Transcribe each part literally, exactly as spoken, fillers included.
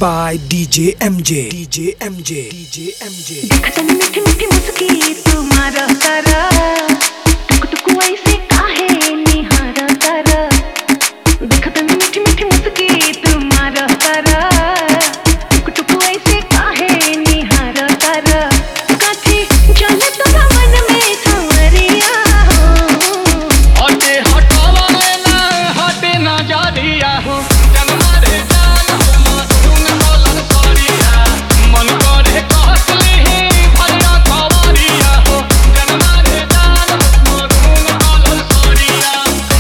by D J M J D J M J D J M J। देखता नहीं मीठी मीठी मुस्की तुम्हारा तारा टुक टुक ऐसे काहे निहारा तारा। देखता नहीं मीठी मीठी मुस्की तुम्हारा तारा टुक टुक ऐसे काहे निहारा तारा। काठी चले तोरा मन में सांवरिया हो हटे हटावा ना हटे ना जा दिया हो जन्मारे जान हो मधुन बोलन सरिया मन करे कहसली भरिया खवरिया हो जन्मारे जान हो मधुन बोलन सरिया।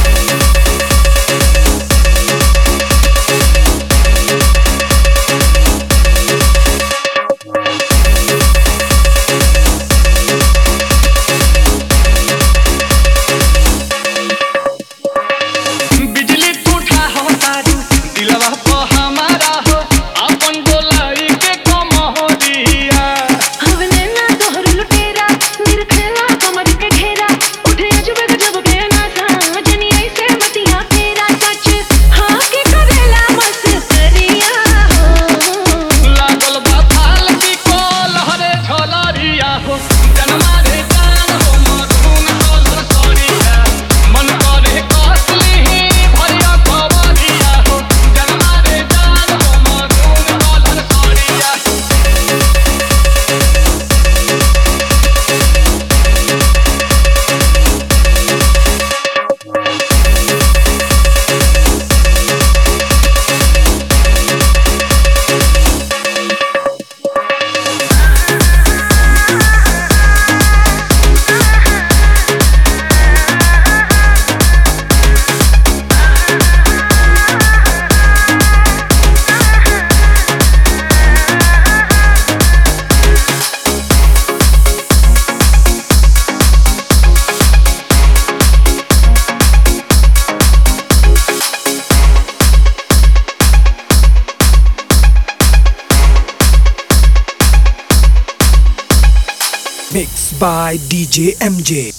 बिजली टूटा हो तारू दिलवा पे हमारा हो अपन बोलाई के कम हो दिया। हवने ना तोहर लुटेरा निरखेला कमर के घेरा उठे अजब गजब के नासा जनी ऐसे मतिया फेरा सच हाँ के करेला मस्करिया हो लागल बा फाल की कोल हरे झोलरिया हो जन्मारे जान हो मधुन बोलन सरिया मन करे कहसली भरिया खवरिया हो जन्मारे जान हो मधुन बोलन सरिया। Mixed by D J M J